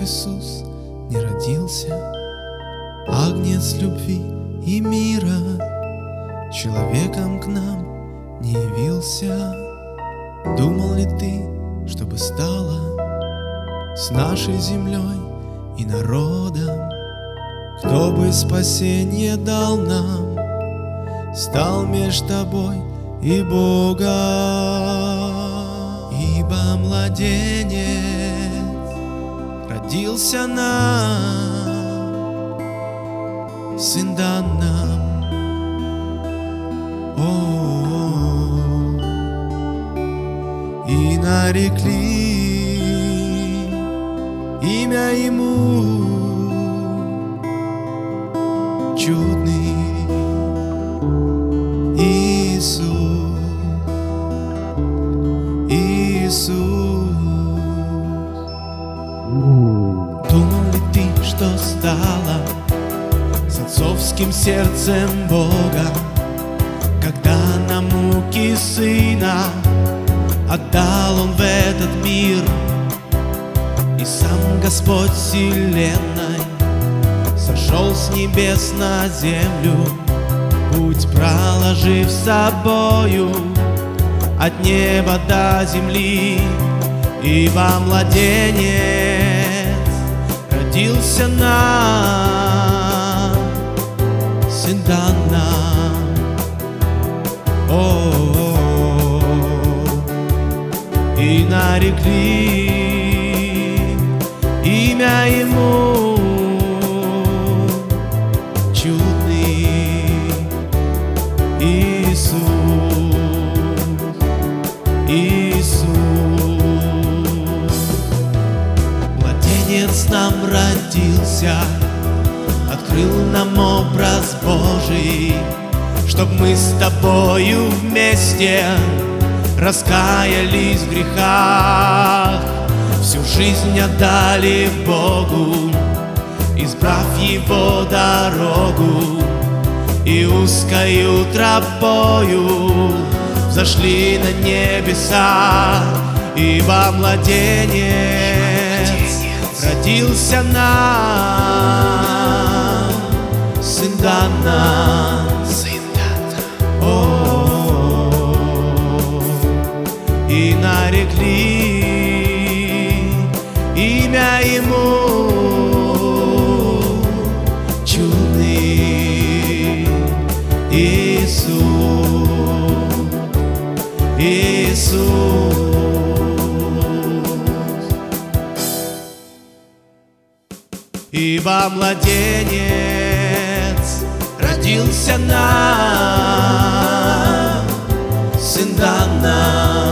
Иисус не родился, Агнец любви и мира, человеком к нам не явился. Думал ли ты, чтобы стало с нашей землей и народом? Кто бы спасение дал нам, стал меж тобой и Богом. Ибо младенец родился нам, сын дан нам. И нарекли имя ему чудный Иисус. Думал ли ты, что стало с отцовским сердцем Бога, когда на муки Сына отдал Он в этот мир? И сам Господь вселенной сошел с небес на землю, путь проложив собою от неба до земли. Ибо младенец родился нам, сын дан нам. И нарекли имя ему чудный Иисус. Младенец нам родился, открыл нам образ Божий, чтоб мы с тобою вместе раскаялись в грехах, всю жизнь отдали Богу, избрав Его дорогу, и узкою тропою взошли на небеса. Ибо младенец родился нам, сын дан нам. И нарекли имя ему чудный Иисус. Ибо младенец родился нам, сын дан нам.